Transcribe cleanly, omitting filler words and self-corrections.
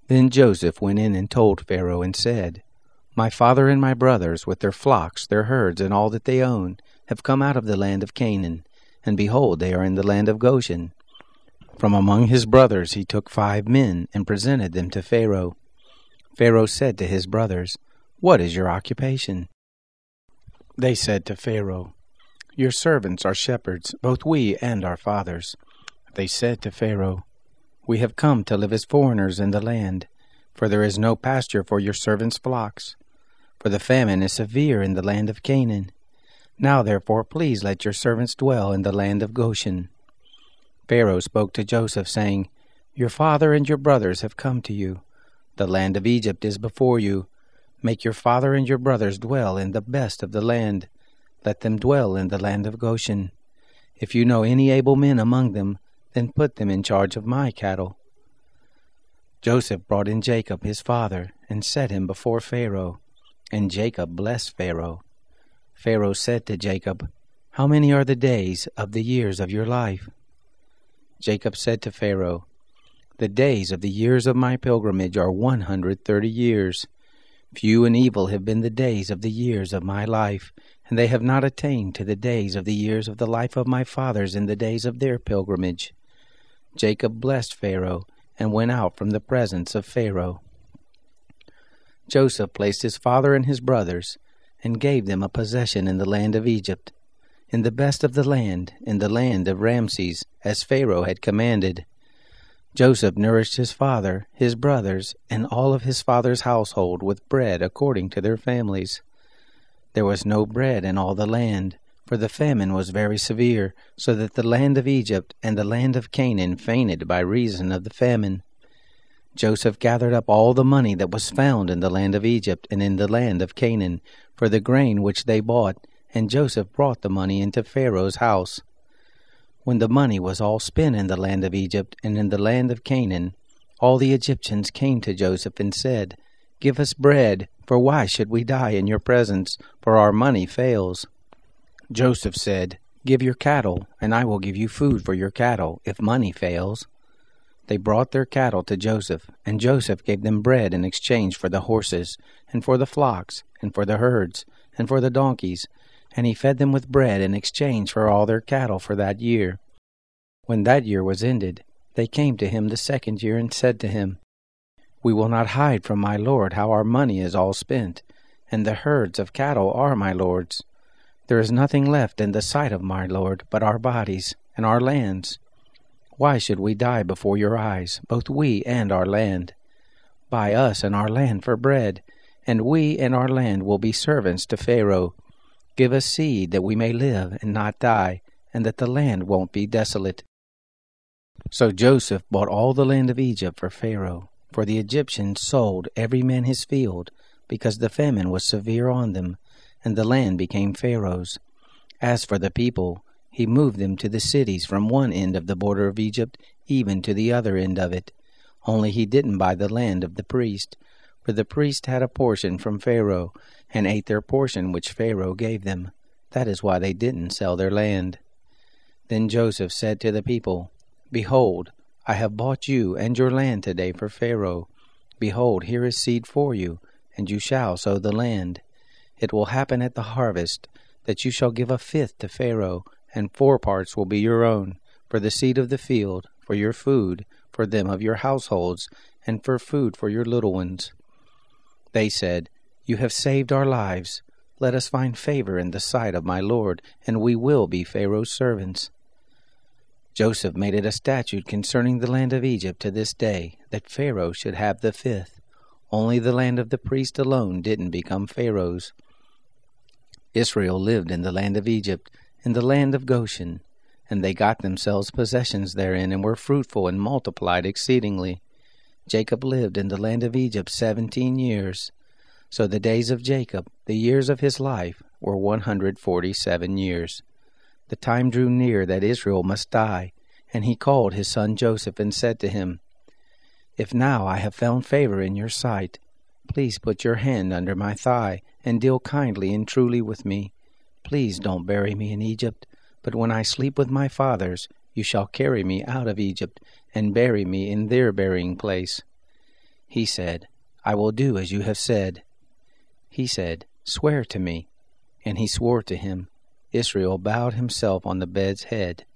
Then Joseph went in and told Pharaoh and said, My father and my brothers, with their flocks, their herds, and all that they own, have come out of the land of Canaan, and behold, they are in the land of Goshen. From among his brothers he took 5 men, and presented them to Pharaoh. Pharaoh said to his brothers, What is your occupation? They said to Pharaoh, Your servants are shepherds, both we and our fathers. They said to Pharaoh, We have come to live as foreigners in the land, for there is no pasture for your servants' flocks. For the famine is severe in the land of Canaan. Now therefore please let your servants dwell in the land of Goshen. Pharaoh spoke to Joseph, saying, Your father and your brothers have come to you. The land of Egypt is before you. Make your father and your brothers dwell in the best of the land. Let them dwell in the land of Goshen. If you know any able men among them, then put them in charge of my cattle. Joseph brought in Jacob his father, and set him before Pharaoh. And Jacob blessed Pharaoh. Pharaoh said to Jacob, How many are the days of the years of your life? Jacob said to Pharaoh, The days of the years of my pilgrimage are 130 years. Few and evil have been the days of the years of my life, and they have not attained to the days of the years of the life of my fathers in the days of their pilgrimage. Jacob blessed Pharaoh, and went out from the presence of Pharaoh. Joseph placed his father and his brothers, and gave them a possession in the land of Egypt, in the best of the land, in the land of Ramses, as Pharaoh had commanded. Joseph nourished his father, his brothers, and all of his father's household with bread according to their families. There was no bread in all the land, for the famine was very severe, so that the land of Egypt and the land of Canaan fainted by reason of the famine. Joseph gathered up all the money that was found in the land of Egypt and in the land of Canaan, for the grain which they bought, and Joseph brought the money into Pharaoh's house. When the money was all spent in the land of Egypt and in the land of Canaan, all the Egyptians came to Joseph and said, Give us bread, for why should we die in your presence, for our money fails? Joseph said, Give your cattle, and I will give you food for your cattle, if money fails. They brought their cattle to Joseph, and Joseph gave them bread in exchange for the horses, and for the flocks, and for the herds, and for the donkeys, and he fed them with bread in exchange for all their cattle for that year. When that year was ended, they came to him the second year and said to him, We will not hide from my lord how our money is all spent, and the herds of cattle are my lord's. There is nothing left in the sight of my lord but our bodies and our lands. Why should we die before your eyes, both we and our land? Buy us and our land for bread, and we and our land will be servants to Pharaoh. Give us seed that we may live and not die, and that the land won't be desolate. So Joseph bought all the land of Egypt for Pharaoh, for the Egyptians sold every man his field, because the famine was severe on them, and the land became Pharaoh's. As for the people, he moved them to the cities from one end of the border of Egypt even to the other end of it. Only he didn't buy the land of the priest, for the priest had a portion from Pharaoh, and ate their portion which Pharaoh gave them. That is why they didn't sell their land. Then Joseph said to the people, Behold, I have bought you and your land today for Pharaoh. Behold, here is seed for you, and you shall sow the land. It will happen at the harvest, that you shall give 1/5 to Pharaoh, and 4 parts will be your own, for the seed of the field, for your food, for them of your households, and for food for your little ones. They said, You have saved our lives. Let us find favor in the sight of my lord, and we will be Pharaoh's servants. Joseph made it a statute concerning the land of Egypt to this day, that Pharaoh should have the 5th. Only the land of the priest alone didn't become Pharaoh's. Israel lived in the land of Egypt, in the land of Goshen, and they got themselves possessions therein, and were fruitful and multiplied exceedingly. Jacob lived in the land of Egypt 17 years. So the days of Jacob, the years of his life, were 147 years. The time drew near that Israel must die, and he called his son Joseph and said to him, If now I have found favor in your sight, please put your hand under my thigh, and deal kindly and truly with me. Please don't bury me in Egypt, but when I sleep with my fathers, you shall carry me out of Egypt, and bury me in their burying place. He said, I will do as you have said. He said, Swear to me. And he swore to him. Israel bowed himself on the bed's head.